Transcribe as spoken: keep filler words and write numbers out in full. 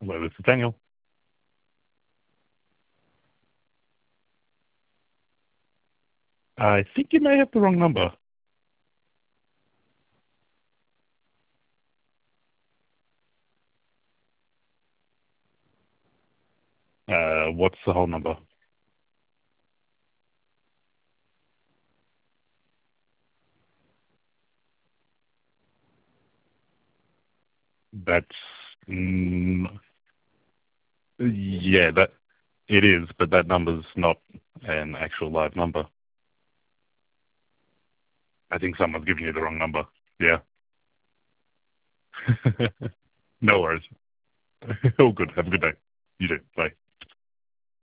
Hello, this is Daniel. I think you may have the wrong number. Uh, what's the whole number? That's, mm, yeah, that it is, but that number's not an actual live number. I think someone's giving you the wrong number. Yeah. No worries. All good. Have a good day. You too. Bye.